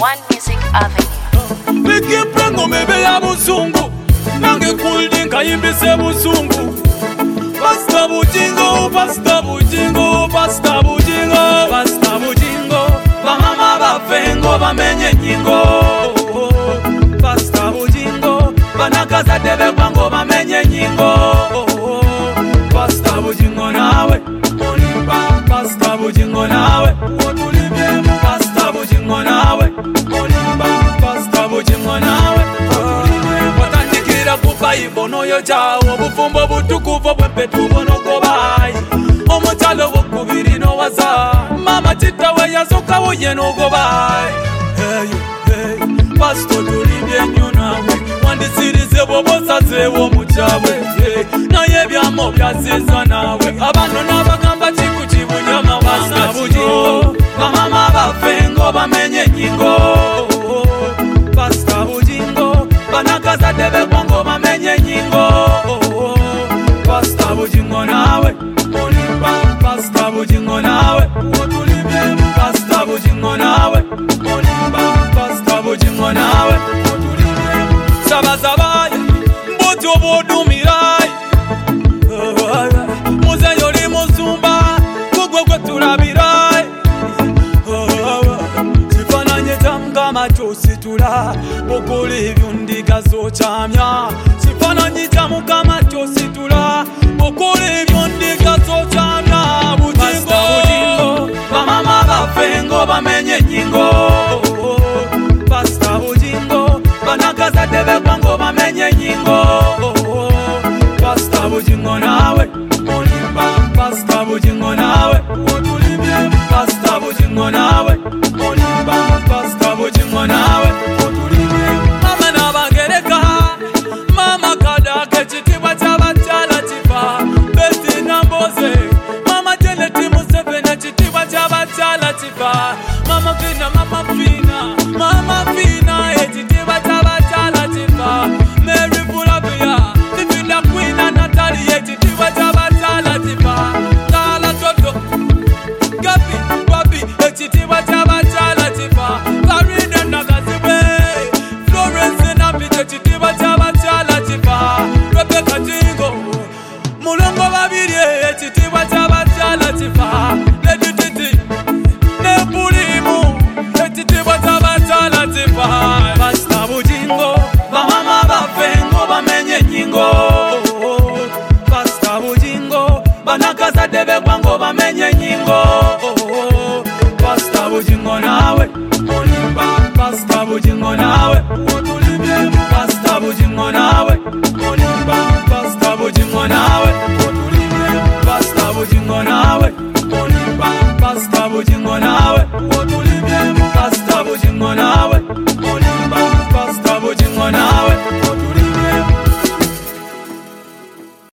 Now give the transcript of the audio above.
One Music Avenue. Biki prengo mebe ya buzungu, nange kuldi nkayimbise buzungu. Pasta bujingo, pasta bujingo, pasta bujingo, pasta bujingo. Bamama bafengo bamenye nyingo. Pasta bujingo, banakaza debe kwango bamenye nyingo. Pasta bujingo nawe, olimba. Pasta bujingo nawe, otulibye. Pasta bujingo nawe, olimba. Pasta bujingo nawe, otulibye. Watandikira kupa ibono yo jawo, bufumbo butukuvo bwepetu bono gobayi. Omutalo wokubiri no waza, mama tita we yazoka woye no gobayi. Hey, hey, Pasto tulibye nyo nawe, wandisirize bobosaze wo muchawe. Na yebyamo byaseza nawe, abano nabagamba chiku chibunyama wanga bujingo. Bamama bafengo bamenye nyingo. Pasta bujingo, banakaza debe kwango bamenye nyingo. Pasta bujingo nawe, olimba. Pasta bujingo nawe, otulibye. Pasta bujingo nawe, olimba. Pasta bujingo nawe, otulibye. Sabazabaya, mbojo bodumirai. Muze yoli muzumba, kugwe kwe tulabirai. Sifananye tamkama chositula, bokole ebyondiga zochamya. Sifananye tamkama chositula, bokole ebyondiga zochamya. Bujingo, bujingo, bamama bafengo bamenye nyingo. Pasta bujingo, banakaza debe kwango bamenye nyingo. Pasta bujingo nawe, olimba. Pasta bujingo nawe, otulibye. Pasta bujingo nawe, olimba. Pasta bujingo nawe, otulibye. Mama nabangereka, mama kadake chitibwa chabachala chifa. Besti namboze, mama Jeneti Museveni chitibwa chabachala chifa. Mama fina, mama fina, mama fina, chitibwa chabachala chifa. Mary Bulavia, Tivina Queen and Natalie, chitibwa chabachala chifa. Tala Toto, Gabi, Babi, chitibwa chabachala chifa. Farida Nagazibe, Florence Napite, chitibwa chabachala chifa. Rebecca Jingo, Mulongo Babiri, chitibwa chabachala chifa. Lady Titi, Nebulimu, chitibwa chabachala chifa. Pasta bujingo, bamama bafengo bamenye nyingo. Pasta bujingo, banakaza debe kwango bamenye nyingo. Pasta bujingo nawe, olimba. Pasta bujingo nawe,